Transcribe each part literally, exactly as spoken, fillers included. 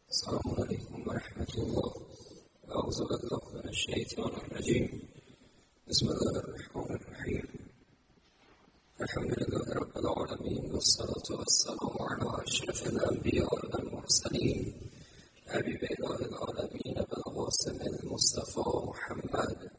السلام عليكم ورحمة الله. أعوذ بالله من الشيطان الرجيم. بسم الله الرحمن الرحيم. الحمد لله رب العالمين، والصلاة والسلام على أشرف الأنبياء والمرسلين حبيب إله العالمين بالقاسم المصطفى محمد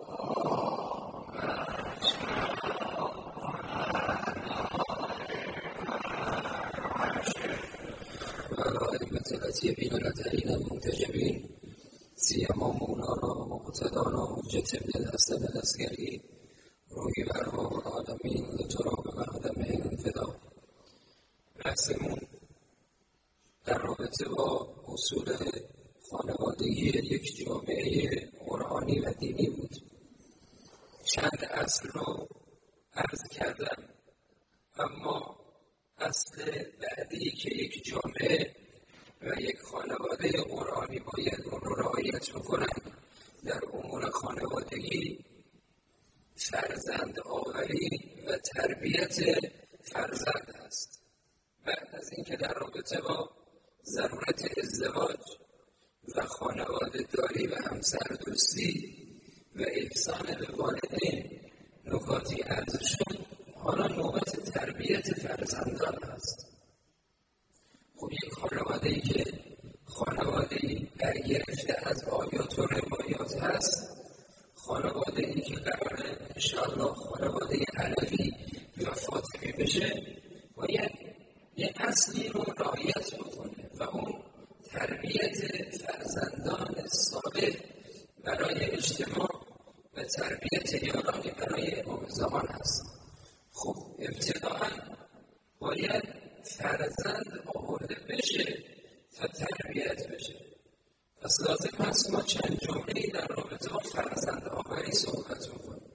وعلى أئمة الأتيبين الأطهرين المنتجبين، سيما مولانا ومقتدانا حجة بن الحسن العسكري روحی برها العالمین لتراب مقدمه فدا. بحثمون در رابطه با اصول خانوادگی یک جامعه قرآنی و دینی بود. چند اصل رو عرض کردم، اما اصل بعدی که یک جامعه و یک خانواده قرآنی باید اون رو رعایت بکنن در امور خانوادگی فرزند آوری و تربیت فرزند است. بعد از اینکه در رابطه با ضرورت ازدواج و خانواده داری و همسر دوستی و احسان به والدین نکاتی عرض شد، حالا نوبت تربیت فرزندان است. خب یک خانواده‌ای که خانواده‌ای برگرفته از آیات و روایات هست، خانواده‌ای که قراره انشاءالله خانواده علوی و فاطمی بشه، باید یه اصلی رو رعایت بکنه و اون تربیت فرزندان صالح برای اجتماع و تربیت یارانی برای امام زمان هست. خب ابتداءً باید فرزند آورده بشه تا تربیت بشه. پس لازم هست ما چند جمله‌ای در رابطه با فرزند آوری صحبت بکنیم.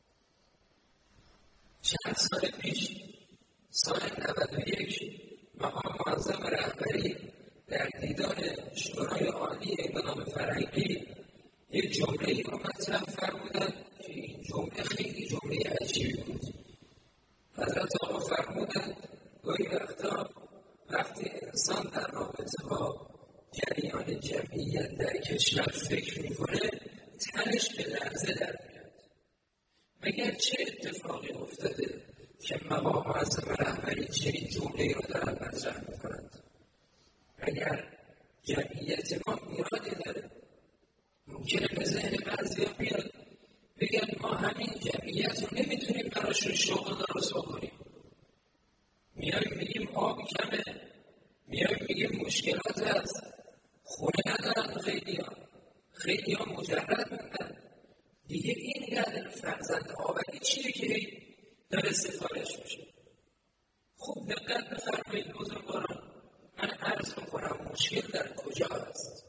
چند سال پیش، سال نود و یک، مقام معظم رهبری در دیدار شورای عالی انقلاب فرهنگی یک جمله‌ای رو مطرح فرمودن که این جمله خیلی جمله عجیبی بود. حضرت آقا فرمودن گاهی وقتا وقتی انسان در رابطه با جریان جمعیت در کشور فکر میکنه، تنش به لرزه در میاد. مگر چه اتفاقی افتاده که مقام معظم رهبری چنین جمله‌ای رو دارن مطرح میکنند؟ اگر جمعیت ما ایرادی داره، ممکنه به ذهن بعضیا بیاد بگن ما همین جمعیت رو نمیتونیم براشون شغل درست بکنیم. میایم میگیم آب کمه، میایم میگیم مشکلات هست، خونه ندارن خیلی ها خیلی ها مجرد موندن دیگه. این یعنی فرزند آوری چیه که داره سفارش میشه؟ خوب دقت بفرمایید بزرگواران، من عرض میکنم مشکل در کجا هست.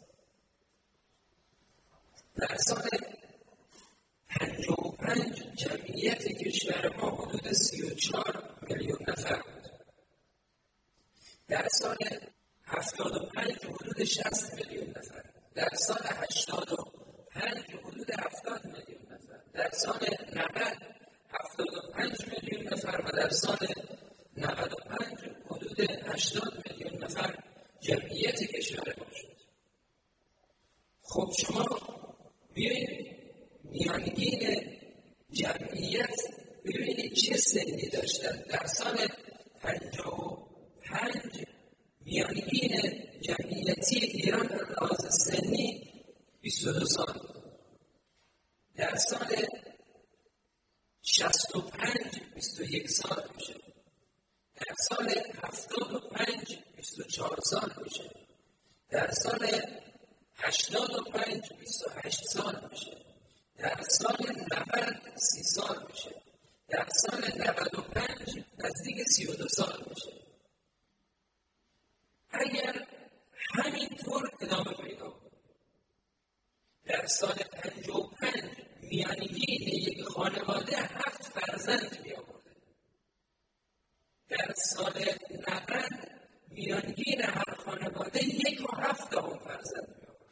در سال پنجاه و پنج جمعیت کشور ما حدود سی و چهار میلیون نفر بود. در سال هفتاد و پنج حدود شصت میلیون نفر، در سال هشتاد و پنج حدود هفتاد میلیون نفر، در سال نود هفتاد و پنج میلیون نفر و در سال نود و پنج حدود هشتاد میلیون نفر جمعیت کشور ما شد. خب شما بیایید میانگین جمعیت ببینید چه سنی داشتن. در سال پنجاه و پنج میانگین جمعیتی ایران در لحاظ سنی بیست و دو سال. در سال شصت و پنج بیست و یک سال میشه. در سال هفتاد و پنج بیست و چهار سال میشه. در سال هشتاد و پنج بیست و هشت سال میشه. در سال نود سی سال میشه. در سال نود و پنج نزدیک سی و دو سال میشه. اگر همینطور ادامه پیدا کنه، در سال پنجاه و پنج میانگین یک خانواده هفت فرزند می آورده. در سال نود میانگین هر خانواده یک و هفت دهم فرزند می آورده.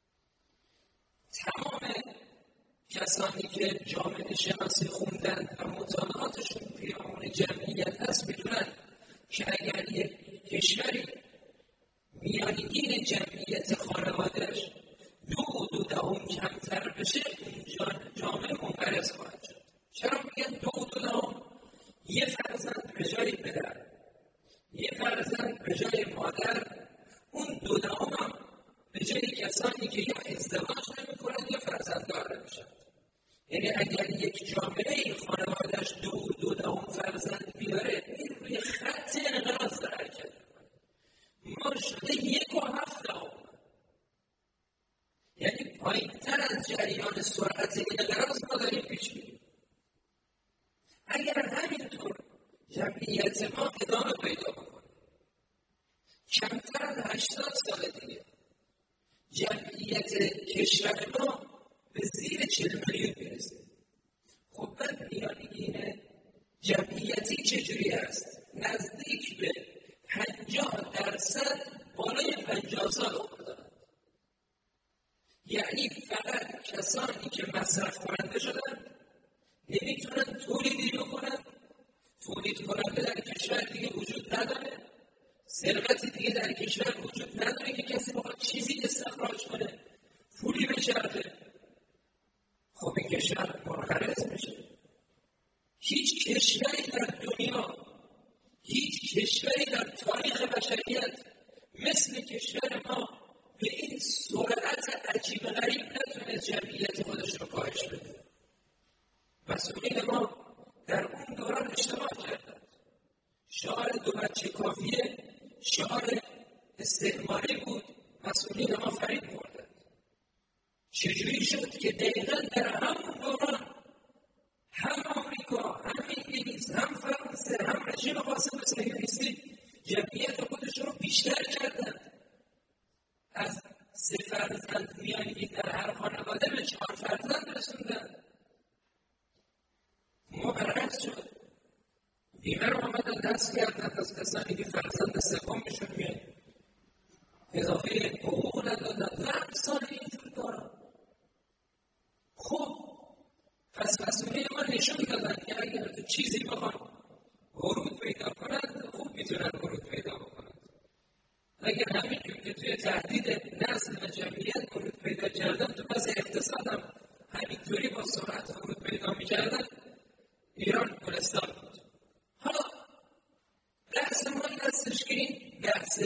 تمام کسانی که جامعه شناسی خوندن و مطالعاتشون پیرامون جمعیت هست میدونن که اگر یک کشوری میانگین جمعیت جمعیت خانوادهش دو دو دهم کمتر بشه، اون جامعه منقرض خواهد شد. چرا میگن دو دو دهم؟ یه فرزند به جای پدر، یه فرزند به جای مادر، اون دو دهم هم به جای کسانی که یا ازدواج نمی‌کنند یا فرزنددار نمیشن. یعنی اگر یک جامعه خانوادهش دو دو دهم فرزند بیاره، این روی خط انقراض داره حرکت می‌کنه. ما شده یک و هفت دهم، یعنی پایین‌تر از جریان سرعت انقراض ما داریم پیش میریم. اگر همینطور جمعیت ما ادامه پیدا بکنه، کمتر از هشتاد سال دیگه جمعیت کشور ما به زیر چهل میلیون میرسه. خب بعد میانگین جمعیتی چجوری هست؟ نزدیک به پنجاه درصد بالای پنجاه سال عمر دارند. یعنی فقط کسانی که مصرف کننده شدن نمیتونن تولیدی بکنن، تولید کننده در کشور دیگه وجود نداره، ثروتی دیگه در کشور وجود نداره که کسی بخواد چیزی استخراج کنه، پولی بچرخه. خب این کشور منقرض میشه. هیچ کشوری در دنیا، هیچ کشوری در تاریخ بشریت مثل کشور ما به این سرعت عجیب غریب نتونست جمعیت خودش رو کاهش بده. مسئولین ما در اون دوران اشتباه کردند. شعار دو بچه کافیه شعار استعماری بود، مسئولین ما فریب خوردند. چجوری شد که دقیقاً در همون دوران هم آمریکا، هم انگلیس، هم فرانسه، هم رژیم قاسم صهیونیستی جمعیت خودشون رو بیشتر کردند، از سه فرزند میانگین در هر خانواده به چهار فرزند رسوندند. ما برعکس شد، بیمه رو آمدن دست کردند از کسانی که فرزند سومشون میاد، اضافه حقوق ندادن و امثال اینجور کارا. خب پس مسئولین ما نشون دادن که اگر تو چیزی بخوان ورود پیدا کنند، خوب میتونن ورود پیدا بکنند. اگر همینجور که توی تهدید نسل و جمعیت ورود پیدا کردن، تو پس اقتصادم همینطوری با سرعت ورود پیدا میکردن، ایران گلستان بود. حالا بحث ما این هستش که این بحث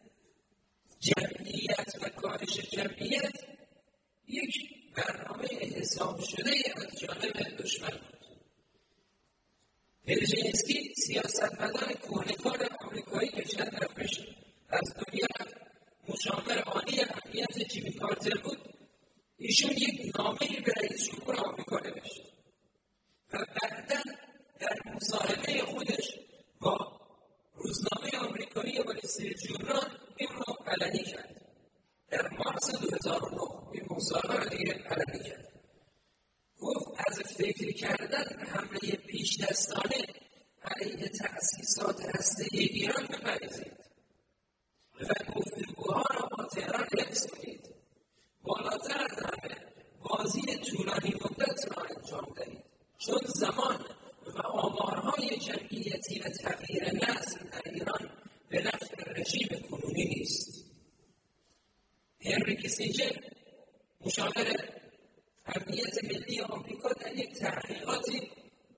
جمعیت و کاهش جمعیت یک برنامه حساب شده از جانب دشمن بود. برژینسکی سیاستمدار کهنه‌کار آمریکایی که چند رفتش از دنیا رفت، مشاور عالی امنیت جیمی کارتر بود. ایشون یک نامه‌ای به رئیس جمهور آمریکا نوشت و بعداً در مصاحبه خودش با روزنامه آمریکایی وال استریت ژورنال این رو علنی کرد. در مارس دو هزار و نه این مصاحبه رو دیگه علنی کرد. گفت از فکر کردن به حمله پیش دستانه علیه تأسیسات هسته‌ای ایران بپرهیزید و گفتگوها را با تهران حفظ کنید. بالاتر از همه بازی طولانی مدت را انجام دهید، چون زمان و آمارهای جمعیتی و تغییر نسل در ایران به نفع رژیم کنونی نیست. هنری کیسینجر مشاور امنیت ملی آمریکا در یک تحقیقاتی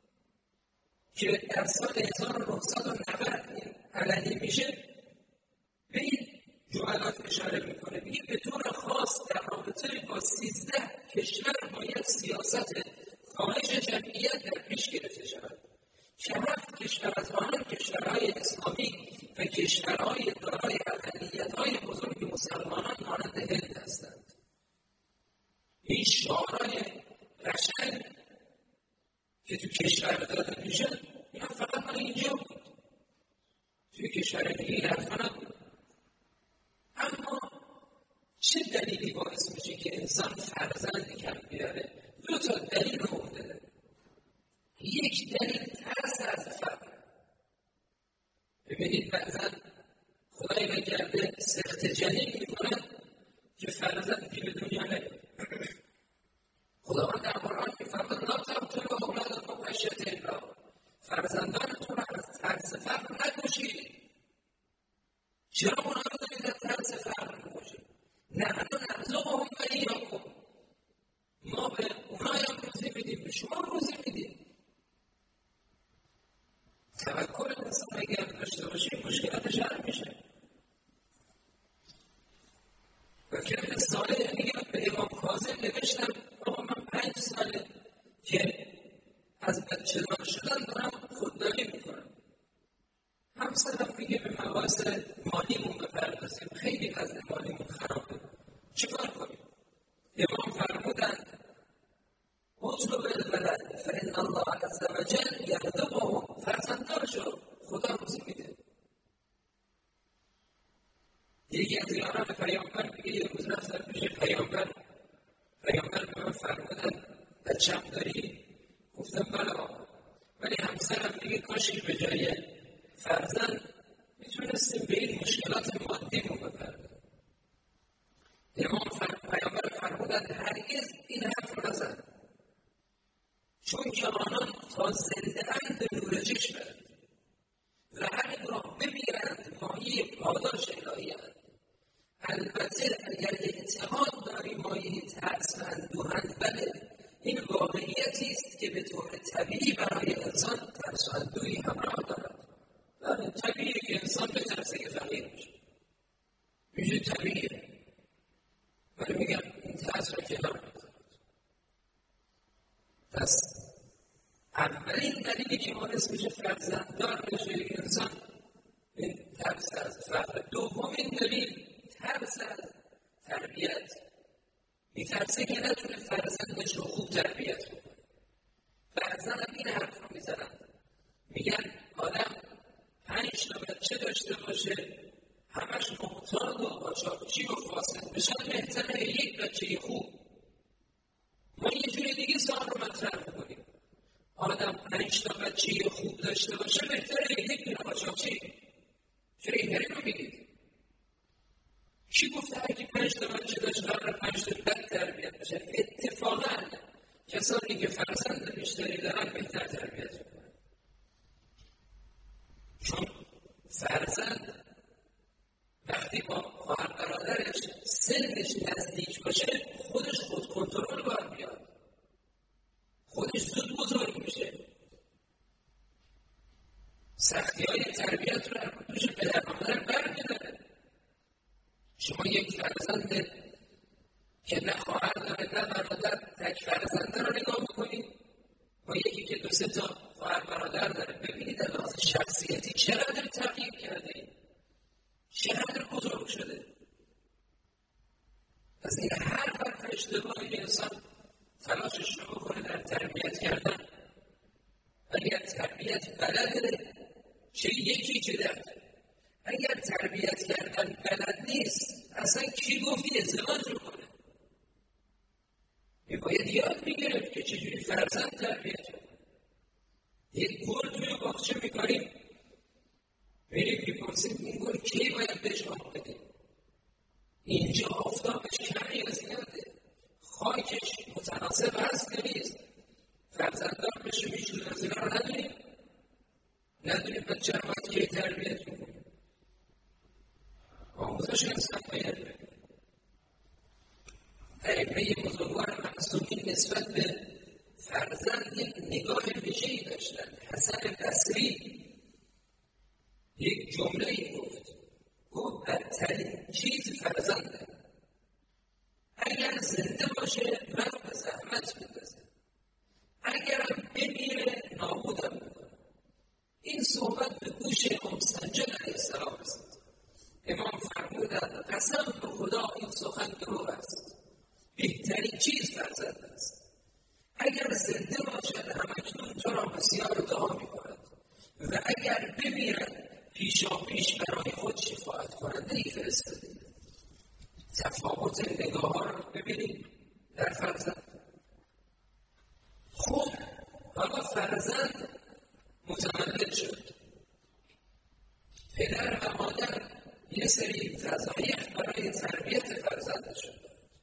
که در سال هزار و نهصد و نود علنی میشه به این جملات اشاره میکنه. میگه به طور خاص در رابطه با سیزده کشور باید سیاست کاهش جمعیت در پیش گرفته شود که هفت کشور از آنان کشورهای اسلامی و کشورهای دارای اقلیت‌های بزرگ مسلمانان مانند هند هستند. این شعارهای قشنگ که تو کشور داده میشن اینا فقط مال اینجا بود، توی کشور دیگه این حرفا نبود. اما چه دلیلی باعث میشه که انسان فرزندی کم بیاره؟ دو تا دلیل رو داره. یک دلیل ترس از فقر. ببینید بعضا خدای نکرده سخت جنین میکنن که فرزندی به دنیا نیاد. خداوند در قرآن میفرماید لا تقتلوا اولادکم خشیة املاق، فرزندانتون را از ترس فقر نکشید. چرا اونا رو دارید از ترس فقر میکشید؟ و که ساله میگم به امام کاظم نوشتم آقا من پنج ساله که از بچه دار شدن دارم خودداری میکنم. همسرم میگه به مواضع مالیمون بپردازیم، خیلی وضع مالیمون خرابه، چیکار کنیم؟ امام فرمودن اطلب الولد فان الله عز وجل یرزقه، فرزنددار شو، خدا روزی میده. یکی از یاران پیامبر میگه یه روز رفتم پیش پیامبر، پیامبر به من فرمودن بچه‌م داری؟ گفتم بله آقا، ولی همسرم میگه کاش که به جای فرزند میتونستیم به این مشکلات مادیمون بپردازیم. امام پیامبر فرمودن هرگز این حرف رو نزن، چون که آنان تا زنده اند نور چشمند و هرگاه بمیرند مایه پاداش الهی اند. البته اگر اعتقاد داری مایه ترس و اندوهند، بله این واقعیتی است که به طور طبیعی برای انسان ترس و اندوهی همراه دارد. بله طبیعیه که انسان بترسه که فقیر میشه، میشه طبیعیه، ولی میگم این ترس رو کنار بگذارید. پس اولین دلیلی که باعث میشه فرزنددار بشه یک انسان این ترس از فقر. دومین دلیل ترس از تربیت، میترسه که نتونه فرزندش رو خوب تربیت کنه. بعضا هم این حرف رو میزنن، میگن آدم پنج تا بچه داشته باشه همش محتاط و قاچاقچی و فاسد بشن بهتره یک بچه خوب. ما یه جوری دیگه سوال رو مطرح میکنیم، آدم پنج تا بچه خوب داشته باشه بهتره یک دونه قاچاقچی. چرا این هری رو میگید؟ کی گفته هر کی پنج تا بچه داشت قرار پنج تا بد تربیت بشه؟ اتفاقا کسانی که فرزند بیشتری دارن بهتر تربیت میکنن، چون فرزند وقتی با خواهر برادرش سنش نزدیک باشه خودش خود کنترل باید بیاد، خودش زود بزرگ میشه، سختی های تربیت رو هم توش پدر مادر برمیداره. شما یک فرزند که نه خواهر داره نه برادر، تک فرزنده رو نگاه بکنید با یکی که دو سه تا خواهر برادر داره، ببینید لحاظ شخصیتی چقدر تغییر کرده، این چقدر بزرگ شده. پس این هر حرف اشتباهی که انسان تلاشش رو بکنه در تربیت کردن، اگر تربیت بلده چه یکی چه ده، اگر تربیت کردن بلد نیست اصلا کی گفتی ازدواج رو کنه؟ می باید یاد میگرفت که چجوری فرزند تربیت کنه. یک گل توی باغچه میکنیم، میریم میپرسیم این گل کی باید بهش آب بدیم؟ اینجا آفتابش کمی یا زیاده، خاکش متناسب هست یا نیست؟ فرزندان بشه میشون از اینا رو نداریم، نداریم بچه رو باید کی تربیت کنیم. آموزش انسان باید بگیم. ائمه بزرگوار معصومین نسبت به فرزند یک نگاه ویژه‌ای داشتن. حسن بصری یک جمله ای گفت، گفت بدترین چیز فرزنده، اگر زنده باشه من به زحمت بندازه، اگرم بمیره نابودم میکنه. این صحبت به گوش امام سنجد علیه السلام رسید. امام فرمودند قسم به خدا این سخن دروغ است، بهترین چیز فرزند است، اگر زنده باشد همکنون تو را بسیار دعا میکند و اگر بمیرد پیشا پیش برای خود شفاعت کننده ای فرستاده. تفاوت نگاه ها رو ببینید در فرزند. خب حالا فرزند متولد شد، پدر و مادر یه سری وظایف برای تربیت فرزندشون.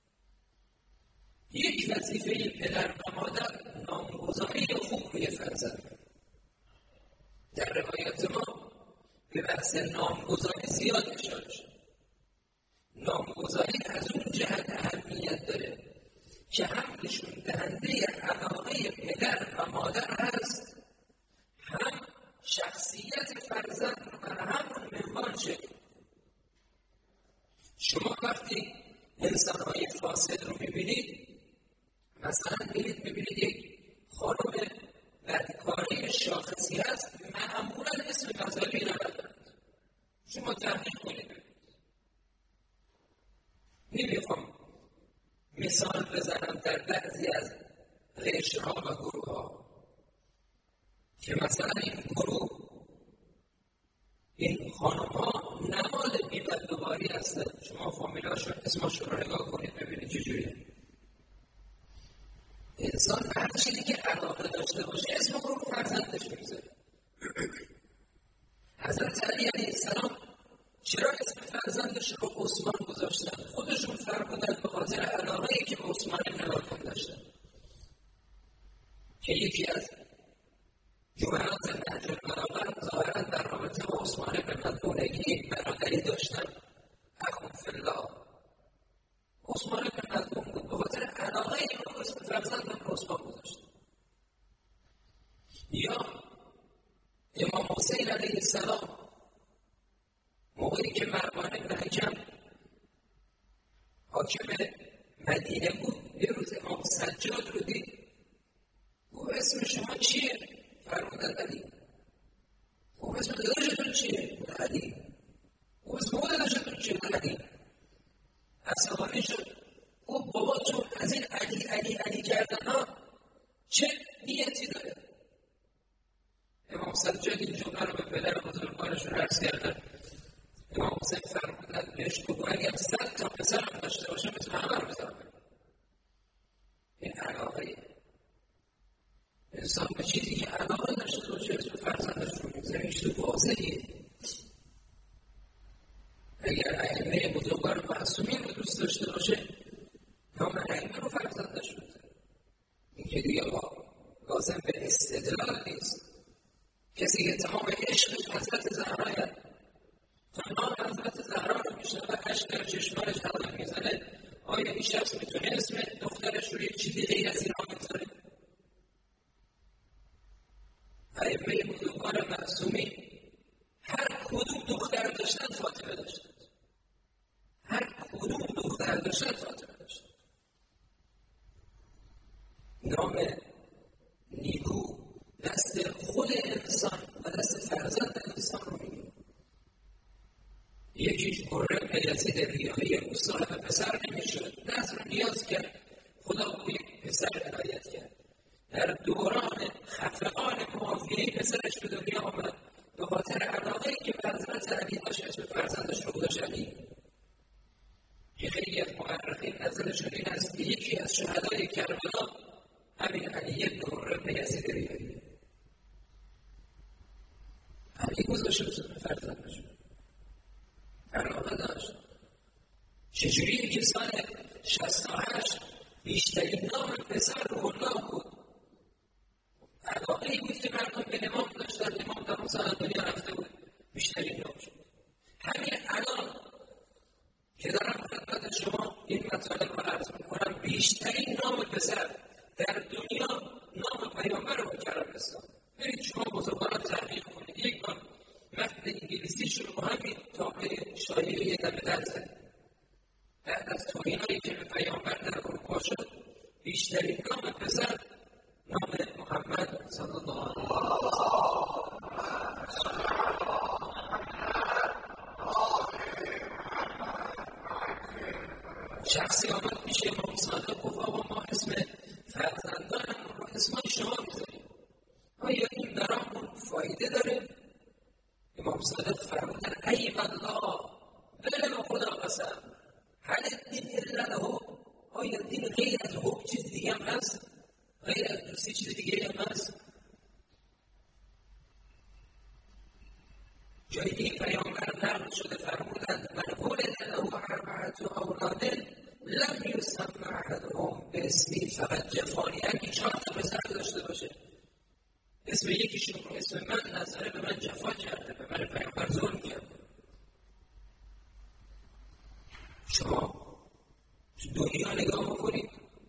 یک وظیفه پدر و مادر نامگذاری خوب روی فرزند. در روایات ما به بحث نامگذاری زیاد اشاره شد. نامگذاری از اون جهت اهمیت داره که هم نشون دهنده علاقه پدر و مادر هست، هم شخصیت فرزند رو بر همون منوال شکل. شما وقتی انسان‌های فاسد رو می‌بینید، مثلا می‌رید می‌بینید یک خانم بدکاره شاخصی هست، معمولاً اسم مذهبی رو ندارد. شما تحقیق کنید ببینید. نمی‌خوام مثال بزنم در بعضی از قشرها و گروه‌ها که مثلا این گروه، این خانم‌ها نماد بی‌بدوباری هستند. شما فامیلاشون اسمشون رو نگاه کنید ببینید چجوریه. انسان به هر چیزی که علاقه داشته باشه اسم رو رو فرزندش می‌گذاره. حضرت علی علیه السلام چرا اسم فرزندش رو عثمان گذاشتن؟ خودشون فرمودن به خاطر علاقه‌ای که به عثمان بن عفان داشتن که یکی از جملات نهج البلاغه ظاهراً در رابطه با عثمان بن عفان یک برادری داشتن، اخو فی الله. عثمان بن عفان بود، به خاطر علاقه این رو اسم فرزندم رو عثمان گذاشتن. یا امام حسین علیه السلام موقعی که مروان بن حکم حاکم مدینه بود، یه روز امام سجاد رو دید، گفت اسم شما چیه؟ فرمودن علی. گفت اسم داداشتون چیه؟ علی. گفت اسم داداشتون چیه؟ علی. عصبانی شد، گفت باباتون از این علی علی علی کردن ها چه نیتی داره؟ امام سجاد این جمله رو به پدر بزرگوارشون عرض کردن. امام حسین فرمودن بهش بگو اگر صد تا پسرم داشته باشه مثل همه رو بزنم. این علاقه انسان به چیزی که علاقه داشته باشه اسم فرزندش رو میگذاره، این چیز واضحیه. اگر ائمه بزرگوار معصومین رو دوست داشته باشه نام ائمه رو فرزندش میگذاره. این که دیگه لازم به استدلال نیست. کسی که تمام عشقش حضرت زهرایه، تمام حضرت زهرا رو میشنوه اشک در چشمانش حلقه میزنه، آیا این شخص میتونه اسم دخترش رو یک چیزی غیر از اینها بگذاره؟ ائمه بزرگوار معصومین هر کدوم دختر داشتن فاطمه داشتن، هر کدوم دختر داشتن فاطمه داشتن. نام نیکو دست خود انسان و دست فرزند انسان رو میگه. یکیش قرم یزید ریاحی او صاحب پسر نمیشد، نظر نیاز کرد، خدا او یک پسر عنایت کرد. در دوران خفقان معاویه پسرش به دنیا آمد، به خاطر علاقه‌ای که به حضرت علی داشت اسم فرزندش رو گذاشت علی. که خیلی از مورخین نظرشون این است که یکی از شهدای کربلا همین علی بن قرم یزید ریاحی. علی گذاشت اسم فرزندش علاقه داشت. چجوری که سال شصت و هشت بیشترین نام پسر روح الله بود، علاقه ای بود که مردم به امام داشتن، امام در اون سال دنیا رفته بود، بیشترین نام شد. همین الان که دارم خدمت شما این مطالب رو عرض میکنم، بیشترین نام پسر در دنیا نام پیامبر مکرم اسلام. برید شما بزرگواران تحقیق کنید، یک بار متن انگلیسیش رو با همین تابع شایعه یه دمه در زد. بعد از توهینایی که به پیامبر در اروپا شد، بیشترین نام پسر نام محمد صلی الله علیه و شخصی آمد پیش امام صادق گفت آقا ما اسم فرزندانمون رو اسمای شما میذاریم، آیا این برامون فایده داره؟ امام صادق فرمودن ای والله بله و خدا قسم هل الدین الا له، آیا دین غیر از حب چیز دیگه هم هست؟ غیر از دوستی چیز دیگه هم هست؟ جای دیگه پیامبر نقل شده فرمودند من ولد له اربعة اولاد لم یسمى احدهم باسمی فقط جفانی. اگه چهار تا پسر داشته باشه اسم یکیشون رو اسم من نظره به من جفا کرده، به من پیامبر ظلم کرده. شما تو دنیا نگاه بکنید،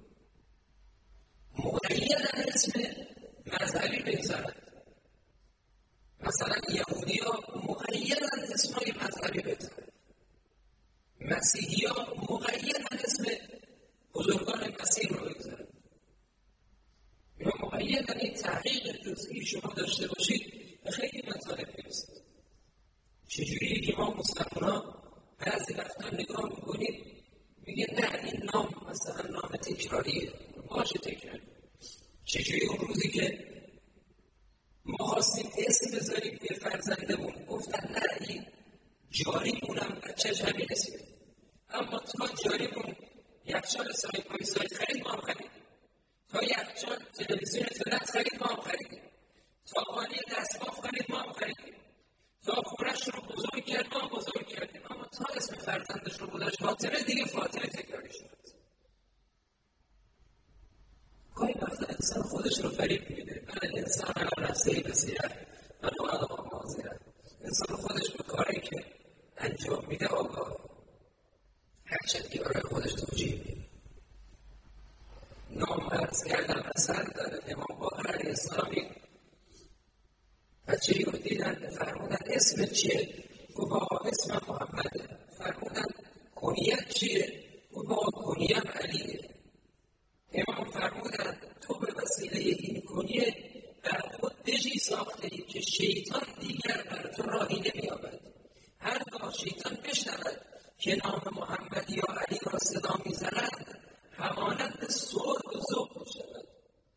مقیدن اسم مذهبی بگذارند. مثلا یهودی ها مقیدن اسمای مذهبی بگذارند، مسیحی ها مقیدن اسم بزرگان مسیح رو بگذارن، یا مقیدن یک تحقیق جزئی شما داشته باشید و خیلی مطالب نیست. چجوری که ما مسلمان‌ها بعضی وقتا نگاه میکنیم میگه نه این نام مثلا نام تکراریه، باشه تکراری. چجوری اون روزی که ما خواستیم اسم بذاریم به فرزندمون گفتن نه این جاریمونم بچهش همین اسمه، اما تا جاریمون یخچال سایت پای سایت خرید ما هم خریدیم، تا یخچال تلویزیون فلت خرید ما هم خریدیم، تا خانه دستباف خرید ما هم خریدیم، تا خورش رو بزرگ کرد ما هم بزرگ کردیم، اما تا اسم فرزندش رو بودش فاطمه دیگه فاطمه تکراری شد. گاهی وقتا انسان خودش رو فریب میده. من انسان علی نفسه بصیره و لو القی معذره. انسان خودش به کاری که انجام میده آگاه، هرچند که برای خودش توجیه میده. نام عرض کردم اثر داره. امام باقر علیه السلام یک بچه‌ای رو دیدن، فرمودن اسم چیه؟ گفت آقا اسم محمده. فرمودن کنیت چیه؟ گفت آقا کنیم علیه. امام فرمودن تو به وسیله این کنیه بر خود دژی ساخته ای که شیطان دیگر بر تو راهی نمی‌یابد. هرگاه شیطان بشنود که نام محمد یا علی را صدا می‌زنند همانند سرب و ذوب می‌شود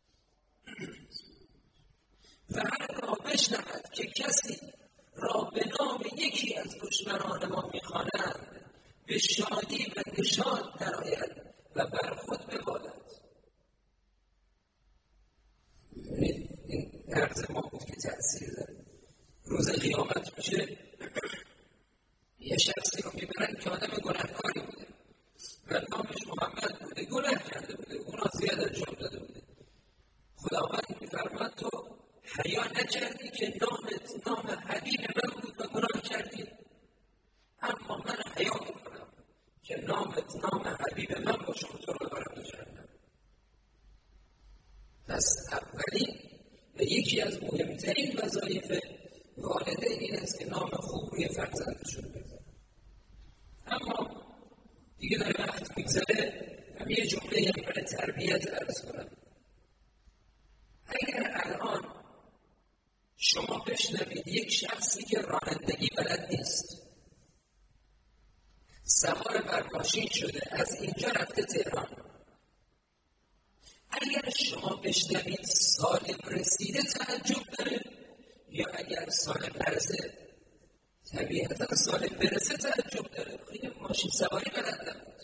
و هرگاه بشنود که کسی را به نام یکی از دشمنان ما می‌خوانند به شادی و نشاط درآید و بر خود ببالد. این عرض ما بود که تأثیر داره. روز قیامت میشه یه شخصی رو میبرن که آدم گناهکاری بوده و نامش محمد بوده، گناه کرده بوده، گناه زیاد انجام داده بوده. خداوند میفرماد تو حیا نکردی که نامت نام حبیب من بود و گناه کردی، اما من حیا میکنم که نامت نام حبیب من باشه و تو رو ببرم تو جهنم. پس اولین و یکی از مهمترین وظایف والدین این است که نام خوب روی فرزندشون بذارن. اما دیگه داره وقت میگذره، هم یه جمله هم برای تربیت عرض کنم. اگر الان شما بشنوید یک شخصی که رانندگی بلد نیست سوار بر ماشین شده از اینجا رفته تهران، اگر شما بشنوید سالم رسیده تعجب داره یا اگر سالم برسه؟ طبیعتا سالم برسه تعجب داره. خیلی ماشین سواری بلد نبود.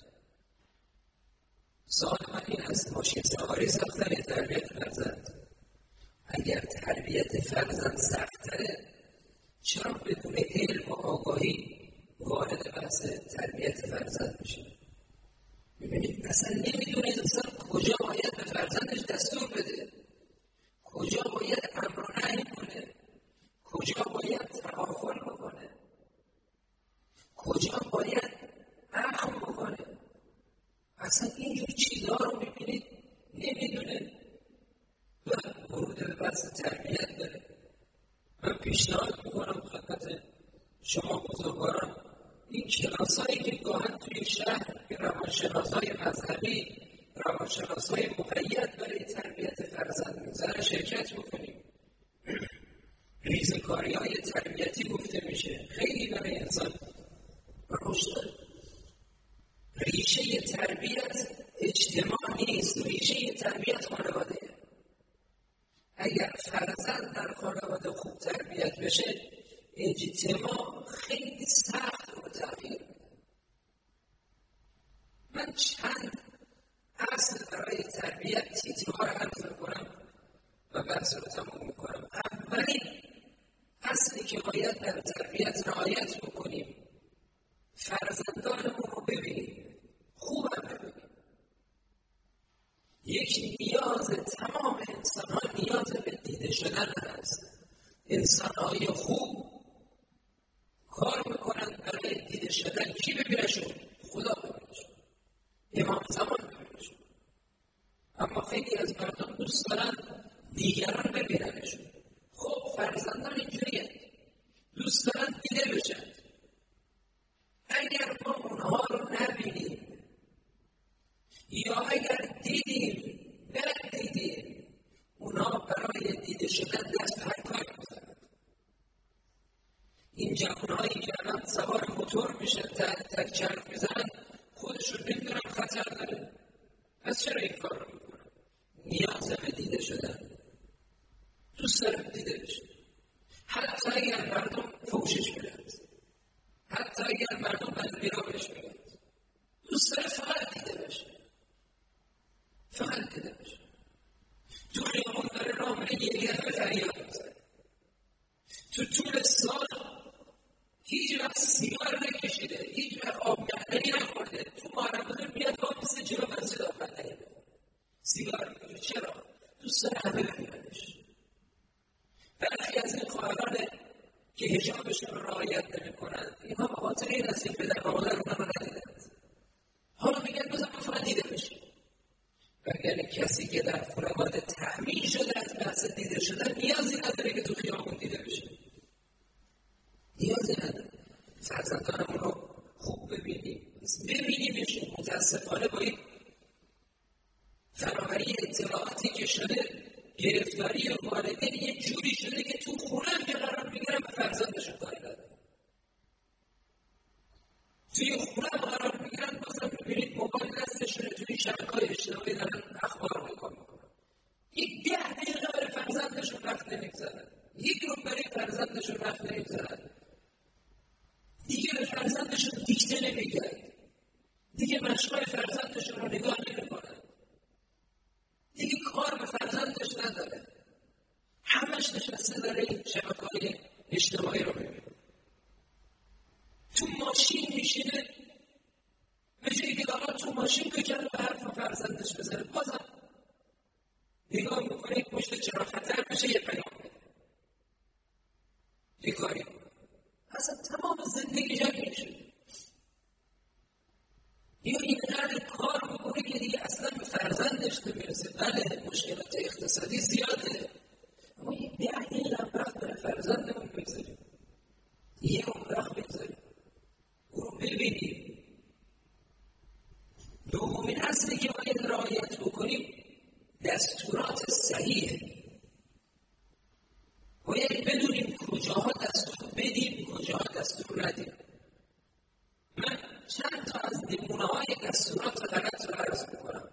سوال من این است ماشین سواری سخت‌تر یا تربیت فرزند؟ اگر تربیت فرزند سخت‌تره چرا بدون علم و آگاهی وارد بحث تربیت فرزند میشه؟ ببینید اصلا نمیدونه انسان کجا باید به فرزندش دستور بده، کجا باید امر و نهی کنه، کجا باید تغافل بکنه، کجا باید اخم بکنه. اصلا اینجور چیزها رو میبینید نمیدونه و ورود به بحث تربیت داره. من پیشنهاد میکنم خدمت شما بزرگواران این کلاسایی که گاهن توی شهر که روانشناسای مذهبی، روانشناسای مقید برای تربیت فرزند میگذاره شرکت بکنیم. ریزکاری های تربیتی گفته میشه، خیلی برای انسان رشد داره. ریشه تربیت اجتماع نیست، ریشه تربیت خانواده. اگر فرزند در خانواده خوب تربیت بشه اجتماع خیلی سخت رو تغییر میده. من چند اصل برای تربیت تیترها رو عرض کنم و بحث رو تموم میکنم. اولین اصلی که باید در تربیت رعایت بکنیم فرزندانمون رو ببینیم، خوبم ببینیم. یک نیاز تمام انسان ها نیاز به دیده شدن هست. انسان های خوب کار میکنن برای دیده شدن. کی ببینشون؟ خدا ببینشون، امام زمان ببینشون. اما خیلی از مردم دوست دارن دیگران ببیننشون. خب فرزندان اینجوریه، دوست دارن دیده بشن. اگر ما اونها رو نبینیم یا اگر دیدیم ندیدیم، اونا برای دیده شدن دست به هر کار میزنند. این جوانهایی که الان سوار موتور میشن تک تک چرخ میزنن خودشون نمیدونن خطر داره. پس چرا این کار رو میکنن؟ نیاز به دیده شدن، دوست دارم دیده بشه. حتی اگر مردم فوشش میدند، حتی اگر مردم بدبیرامش میدند، دوست داره فقط دیده بشه، فقط دیده بشه. تو خیابون داره راه میره یه دفعه فریاد میزنه. تو طول سال هیچ وقت سیگار نکشیده، هیچ وقت آب معدنی نخورده، تو محرم میاد با مثل جلو مسجد آب معدنی میکنه، سیگار میکشه. چرا؟ دوست داره همه ببیننش. برخی از این خواهرانه که حجابشون رو رعایت نمی‌کنند، اینها به خاطر این است که پدر و مادر اونها رو ندیدند. حالا میگن بذار ما فقط دیده بشیم. وگرنه کسی که در خانواده تأمین شده از بحث دیده شدن نیازی نداره که تو خیابون دیده بشه. نیازی نداره. فرزندانمون رو خوب ببینیم، ببینیمشون. متاسفانه با این فراوری اطلاعاتی که شده، گرفتاری والدین یه جوری شده که تو خونه هم که قرار میگیرن به فرزندشون کاری نداره. توی خونه هم قرار میگیرن بازم میبینید موبایل دستشونه، توی شبکه‌های اجتماعی دارن اخبار نگاه میکنن. یک ده دقیقه برای فرزندشون وقت نمیگذارن، یک رو برای فرزندشون وقت نمیگذارن. دیگه به فرزندشون دیکته نمیگن، دیگه مشقای فرزندشون رو نگاه نمیکنن، دیگه کار به فرزندش نداره. همش نشسته داره این شبکه‌های اجتماعی رو میبینه. تو ماشین میشینه، به جایی که دارا تو ماشین بکنه به حرف فرزندش بزنه، بازم نگاه میکنه یک پشت چرا خطر بشه یه پیام بده، یه کاری کنه. اصلا تمام زندگی جمعی شده. یا اینقدر کار میکنه که دیگه اصلا به فرزندش نمیرسه. بله مشکلات اقتصادی زیاده، اما یک ده دقیقه وقت برای فرزندمون بگذاریم، یه اون وقت بگذاریم، او رو ببینیم. دومین اصلی که باید رعایت بکنیم دستورات صحیحه. باید بدونیم کجاها دستور بدیم، کجاها دستور ندیم. من چند تا از نمونه‌های دستورات غلط رو عرض می‌کنم.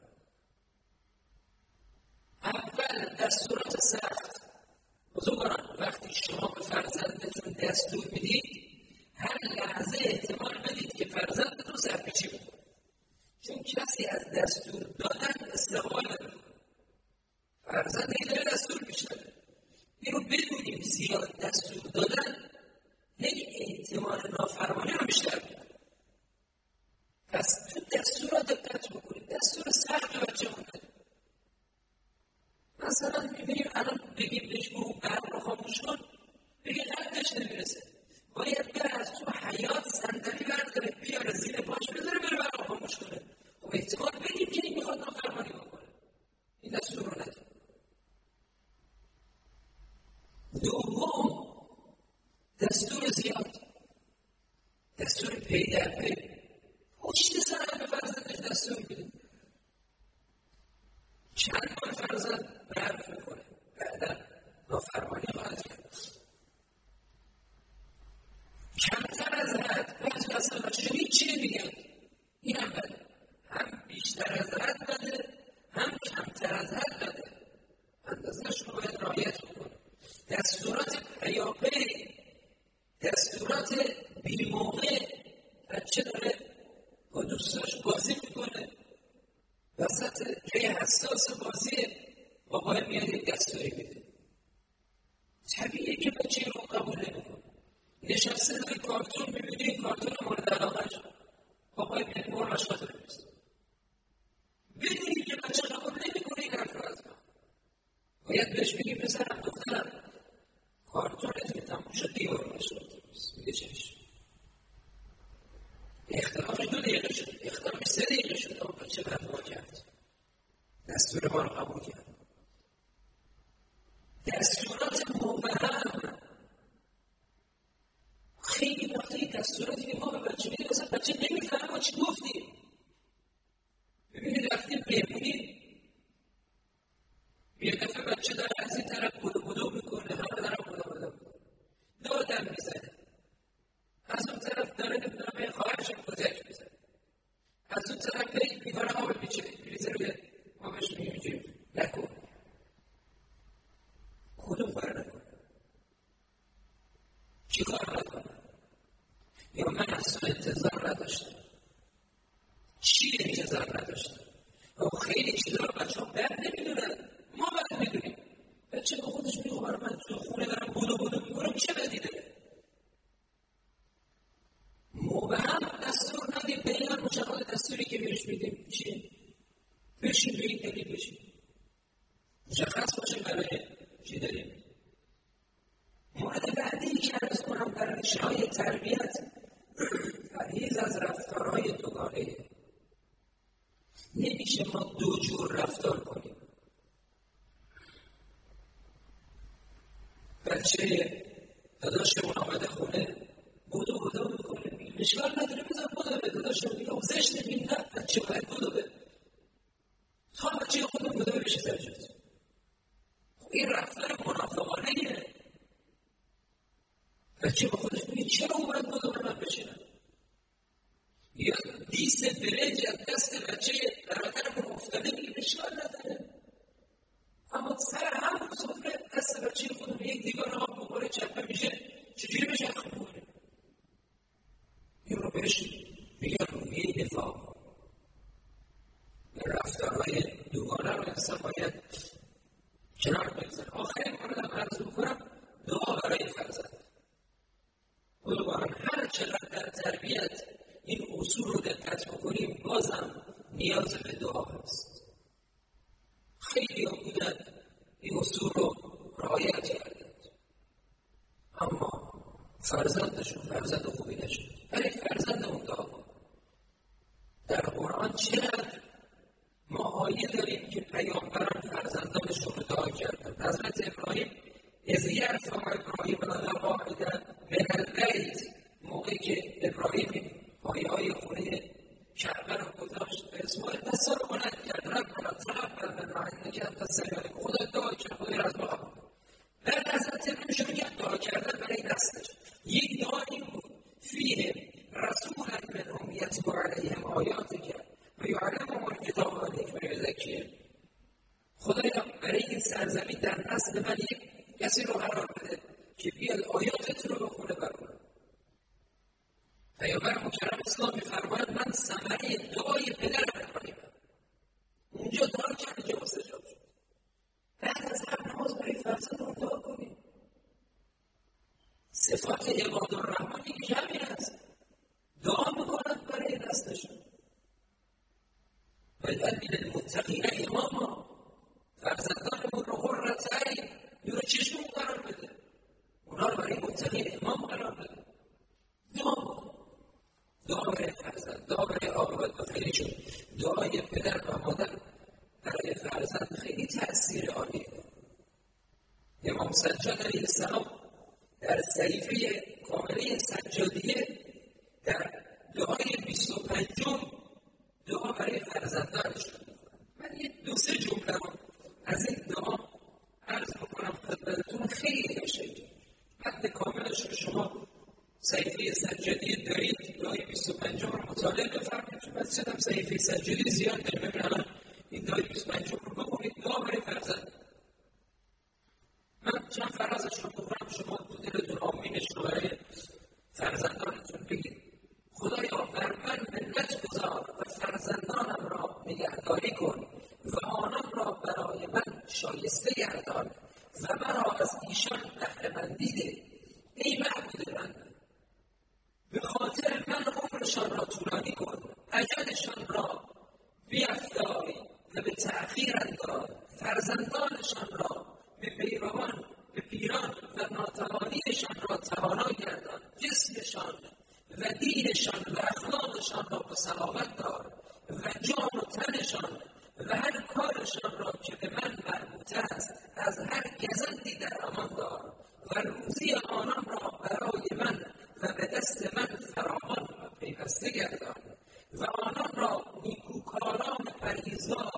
اول دستورات سخت. بزرگواران وقتی شما به فرزندتون دستور میدید، هر لحظه احتمال بدید که فرزندتون سرپیچی بکنه، چون کسی از دستور دادن استقبال نمی‌کنه. فرزند این داره دستور میشنوه. این رو بدونیم زیاد دستور دادن یک احتمال نافرمانی رو بیشتر می‌کنه. پس تو دستورات دقت بکنید. دستور سخت به بچه مونده. مثلا میبینیم الان بگیم بهش برو برق رو خاموش کن، بگه قدش نمیرسه. باید بره از تو حیات صندلی برداره بیاره زیر پاش بذاره بره برق رو خاموش کنه. خب احتمال بدیم که این میخواد نافرمانی بکنه. این دستور رو ندیم. دوم دستور زیاد، دستور پی در پی. پشت سر به فرزندش دستور میده. چند بار فرزند برف میکنه، بعدا نافرمانی خواهد کرد. کمتر از حد، بعضی اصلا بچه هیچی نمیگن. این هم بده. هم بیشتر از حد بده، هم کمتر از حد بده. اندازه‌اش رو باید رعایت بکنه. دستورات پیاپی، دستورات بی‌موقع. بچه داره با دوستاش بازی میکنه، وسط جای حساس بازی بابای میاد یک دستوری میده. طبیعیه که بچه رو قبول نمیکنه. نشسته داره کارتون میبینه، این کارتون مورد علاقه‌اش، بابای میاد برو مشقات رو بریز. بدونی که بچه قبول نمیکنه این حرف رو از ما. باید بهش بگی پسرم دخترم کارتونت که تموم شد دیگه برو مشقات رو بریز. میگه چشم. اختلافش دو دقیقه شد، اختلافش سه دقیقه شد، اما بچه برفا کرد، دستور ما رو قبول کرد. دستورات مبهم. خیلی وقتی دستوراتی که ما به بچه میدیم مثلا بچه نمیفهمه ما چی گفتیم. ببینید وقتی رفتیم مهمونی، یه دفعه بچه داره از این طرف بودو بودو میکنه، همه دارن بودو بودو میکنه، دادم میزنه، از اون طرف داره نمیدونم یه خواهرشم کتک میزنه، از اون طرف هی میباره آب میچه میریزه روی آبش میگه نکن. کدوم کار نکنه؟ چی کار نکنه؟ یا من اصلا انتظار نداشتم. چی انتظار نداشتم؟ و خیلی چیزا رو بچه ها بد نمیدونن، ما بد میدونیم. بچه با خودش میگه برای من تو خونه دارم بودو بودو میکنم، چه بدی داره؟ مبهم دستور ندیم به این مشخص دستوری که بهش میدیم چیه؟ بشین به این دلیل بشین. مشخص باشه برای چی داریم. مورد بعدی که عرض کنم در ریشه‌های تربیت پرهیز از رفتارهای دوگانه. نمیشه ما دو جور رفتار کنیم. بچه داداشمون آمده خونه بودو بودو میکنه، اشکال نداره بذار بودو به داداشمون میگه زشت بین نه بچه باید بودو به تا بچه خودمون بودو بشه سرجت. این رفتار منافقانه ایه. بچه با خودش میگه چرا او باید بودو به من بشینم؟ یا دیست برنج از دست بچه برادرمون افتاده میگه اشکال نداره، اما سر هم صفره دست بچه خودمون یک دیگار آب بخوره چپه میشه، چجوری بشه اخم بخوره؟ این رو بهش میگه رویه دفاع. رفتارهای دوگانه رو انسان باید کنار بگذاره. آخرین موردم عرض میکنم دعا برای فرزند. بزرگواران هر چقدر در تربیت این اصول رو دقت بکنیم بازم نیاز به دعا هست. خیلی ها بودن این اصول رو رعایت کردند اما فرزندشون فرزند خوبی نشد. برای فرزندمون دعا کن. در قرآن چقدر ما آیه داریم که پیامبران فرزندانشون رو دعا کردند. حضرت ابراهیم اذ یرفع ابراهیم القواعد من البیت، موقعی که ابراهیم پایه‌های خونه کعبه رو گذاشت به اسماعیل دستا رو بلند کرد، ربنا تقبل منا انک انت السمیع العلیم، خدا دعا کرد خدا را از ما قبول کن. بعد حضرت ابراهیم شروع کرد دعا کردن برای نسلش. یک دعا این بود فیهم رسولا منهم یتلو علیهم آیاتک و یعلمهم الکتاب والحکمة و یزکیهم. خدایا برای این سرزمین در نسل من یک کسی رو قرار بده که بیاد آیاتت رو بخونه برونه. پیامبر مکرم اسلام می‌فرماید من ثمره دعای پدرم ابراهیمم. اونجا دعا کرد که مستجاب شد. بعد از هر نماز برای فرزندمون دعا کنیم. صفات عباد الرحمن که همین هست. دعا میکنند برای نسلشون. وجعل من المتقین اماما، فرزندانمون رو قرة عین نور چشممون قرار بده. اونا رو برای متقین امام قرار بده. دعا دعا برای فرزند، دعا برای عاقبت به خیرشون. دعای پدر و مادر برای فرزند خیلی تأثیر عالیه. امام سجاد علیه السلام در صحیفه کامله سجادیه در دعای بیست و پنجم دعا برای فرزندانش میکنم. من یه دو سه جمله رو از این دعا عرض میکنم خدمتتون، خیلی قشنگه. متن کاملش رو شما صحیفه سجادی دارید، دعای بیست و پنجم رو مطالعه بفرمایید. من سدم صحیفه سجادی زیاد داریم، ببینم این دعای بیست و پنجم رو بخونید. دعا برای فرزند. من چند فرازش رو بخونم، شما تو دلتون آمینش رو برای فرزندانتون بگید. خدایا بر من منت گذار و فرزندانم را نگهداری کن و آنان را برای من شایسته گردان و مرا از ایشان بهره‌مندی ده. ای معبود من، به خاطر من عمرشان را طولانی کن، اجلشان را بیفزای و به تأخیر انداز، فرزندانشان را به پیروان به پیران و ناتوانیشان را توانا گردان، جسمشان و دینشان و اخلاقشان را به سلامت دار و جان و تنشان و هر کارشان را که به من مربوط است از هر گزندی در امان دار و روزی آنان را برای من و به دست من فراوان و پیوسته گردان و آنان را نیکوکاران پرهیزگار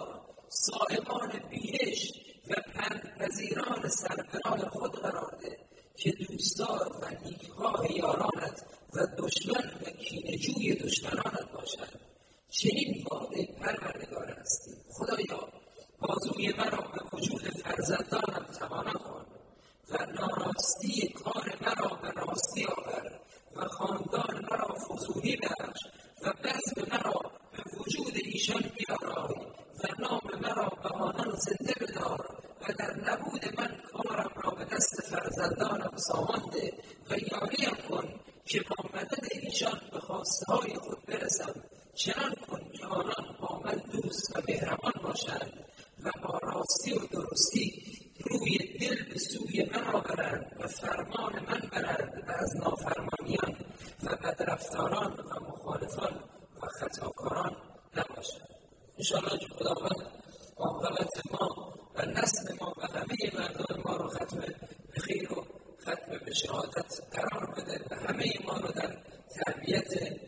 صائمان بینش و پندپذیران سربراه خود قرار ده که دوستدار و نیکخواه یارانت و دشمن و کینه‌جوی دشمنانت باشد. چنین وعده پروردگار هستی. خدایا بازوی مرا به وجود فرزندانم توانا کن و ناراستی کار مرا به راستی آور و خاندان مرا فزونی بخش و بزم مرا به وجود ایشان بیارای و نام مرا به آنان زنده بدار و در نبود من کارم را به دست فرزندانم سامان ده و یاریم کن که با مدد ایشان به خواسته های خود برسم. چنان کن که آنان با من دوست و مهربان باشند و با راستی و درستی روی دل به سوی من آورند و فرمان من برند و از نافرمانیان و بدرفتاران و مخالفان و خطاکاران نباشند. انشاءالله که خداوند عاقبت ما و نسل ما و همه مردم ما رو ختم به خیر و ختم به شهادت قرار بده و همه ما رو در تربیت